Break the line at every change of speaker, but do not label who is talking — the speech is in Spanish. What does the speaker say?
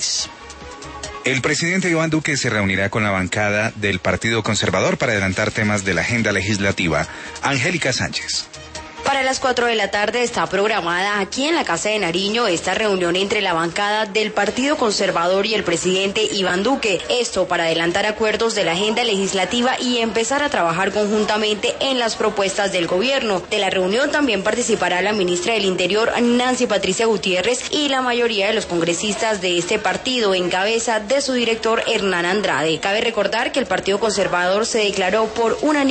país.
El presidente Iván Duque se reunirá con la bancada del Partido Conservador para adelantar temas de la agenda legislativa. Angélica Sánchez.
Para las 4 de la tarde está programada aquí en la Casa de Nariño esta reunión entre la bancada del Partido Conservador y el presidente Iván Duque. Esto para adelantar acuerdos de la agenda legislativa y empezar a trabajar conjuntamente en las propuestas del gobierno. De la reunión también participará la ministra del Interior, Nancy Patricia Gutiérrez, y la mayoría de los congresistas de este partido, en cabeza de su director Hernán Andrade. Cabe recordar que el Partido Conservador se declaró por unanimidad